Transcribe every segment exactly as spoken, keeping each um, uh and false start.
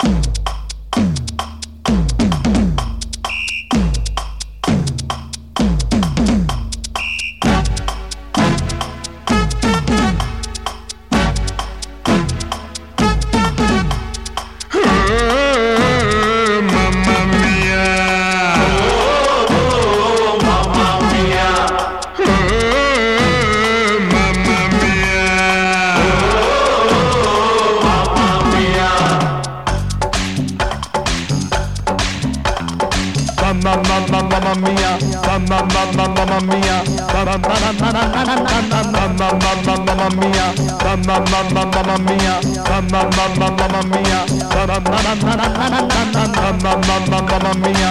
Mamma mia, mamma mamma mamma mia, mamma mamma mamma mamma mia, mamma mamma mamma mia, mamma mamma mamma mia, mamma mamma mamma mamma mia.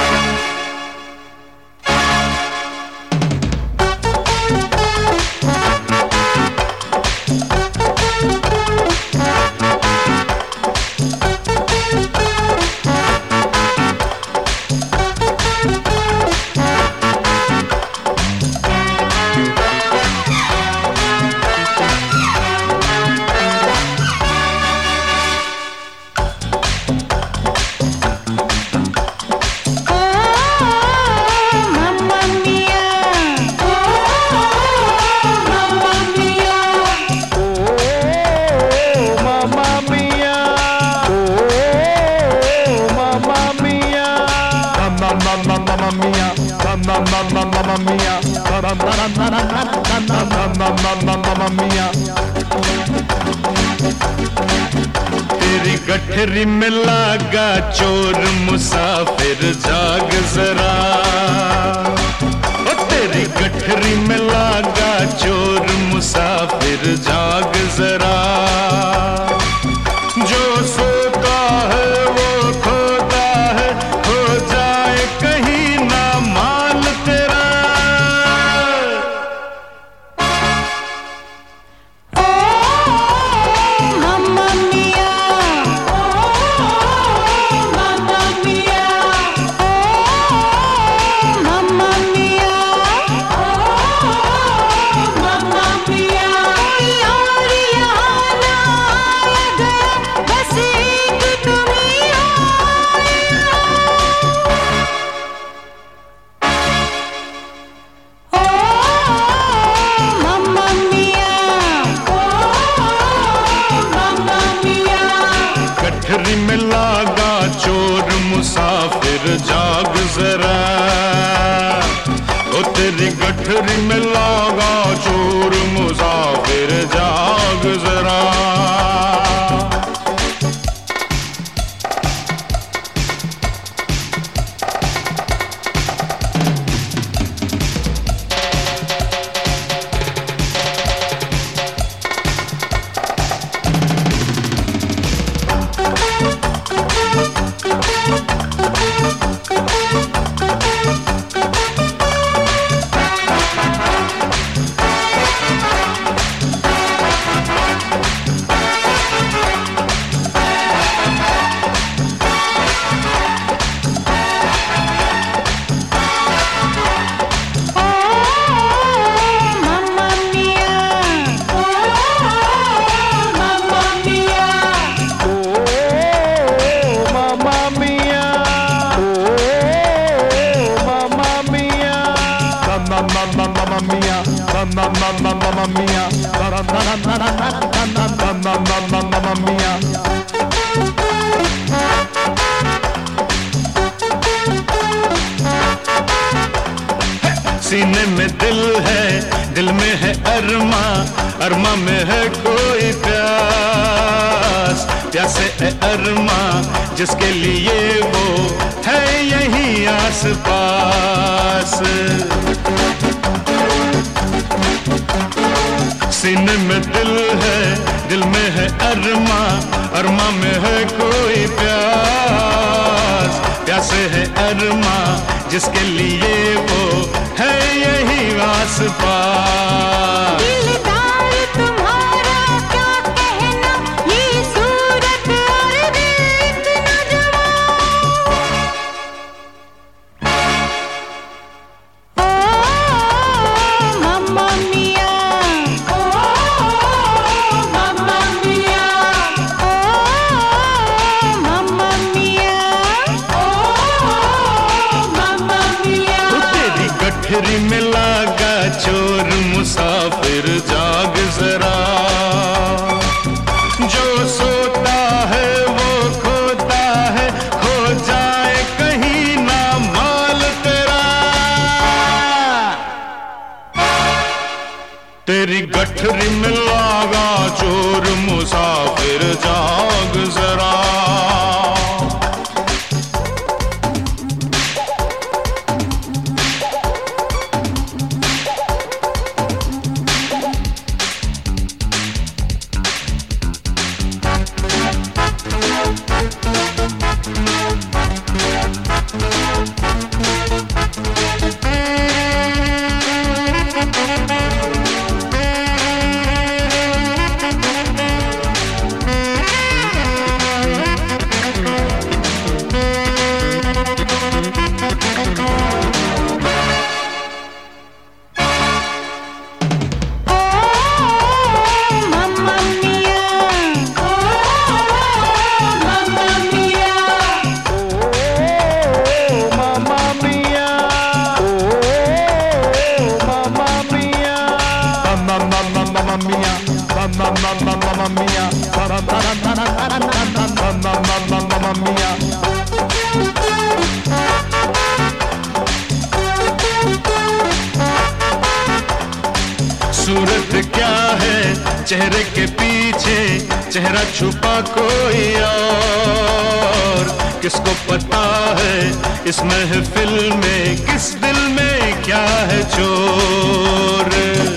Mamma mia, mamma mamma mamma mia, mamma mamma mamma mamma mia. तेरी गठरी में लागा चोर मुसाफिर जाग जरा, ओ तेरी गठरी में लागा चोर मुसाफिर जाग जरा, जो सोता है वो खोता है, खो जाए कहीं ना माल तेरा। गठरी में लागा चोर मुसाफिर जाग जरा, ओ तेरी गठरी में लागा चोर मुसाफिर जाग जरा। Mamma mia, mamma mamma mamma mia, mamma mamma mamma mamma mia. सीने में दिल है, दिल में है अरमा, अरमा में है कोई प्यास, प्यासे है अरमा जिसके लिए वो है यहीं आस पास। सीने में दिल है, दिल में है अरमा, अरमा में है कोई प्यास, प्यासे है अरमा जिसके लिए वो है यही आस पास। दिलदार तुम्हारा क्या कहना, ये सूरत और दिल इतना जवां। ओ मम्मा मिया, ओ मम्मा मिया, ओ मम्मा तेरी गठरी में लागा चोर मुसाफिर जाग जरा। सूरत क्या है चेहरे के पीछे, चेहरा छुपा कोई और, किसको पता है इस महफिल में किस दिल में क्या है चोर।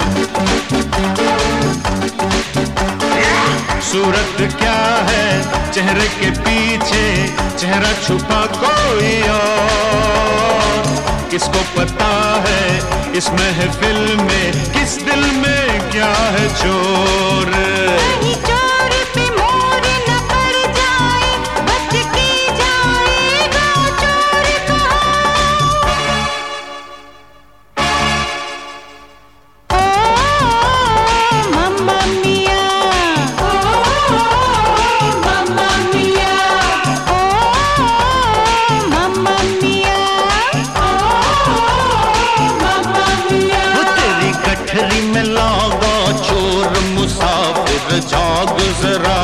सूरत क्या है चेहरे के पीछे, चेहरा छुपा कोई और, किसको पता है इस महफिल में किस दिल में क्या है चोर। कहीं चोर पे मोर न पड़ जाए, बच के जाएगा चोर कहाँ। ओ मम्मा मिया, ओ मम्मा मिया, ओ मम्मा मिया, ओ मम्मा मिया। वो तेरी गठरी में लागा चोर मुसाफिर जाग जरा।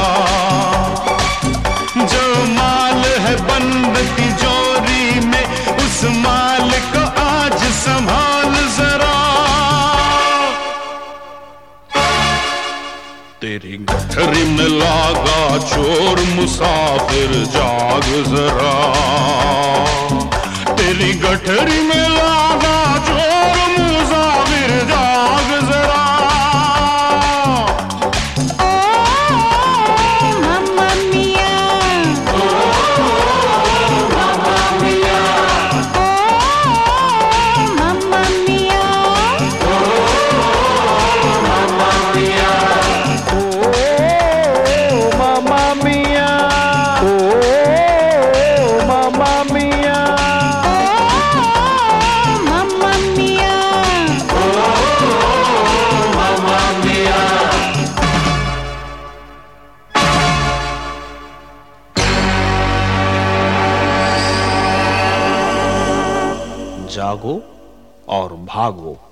जो माल है बंद तिजोरी में, उस माल को आज संभाल जरा। तेरी गठरी में लागा चोर मुसाफिर जाग जरा। तेरी गठरी में लागा चोर मुसाफिर जाग जरा। ओ मम्मा मिया, ओ मम्मा मिया, ओ मम्मा मिया, ओ मम्मा मिया, Oh, Mamma Mia. Oh, Mamma Mia. ओ मम्मा मिया, ओ मम्मा मिया। जागो और भागो।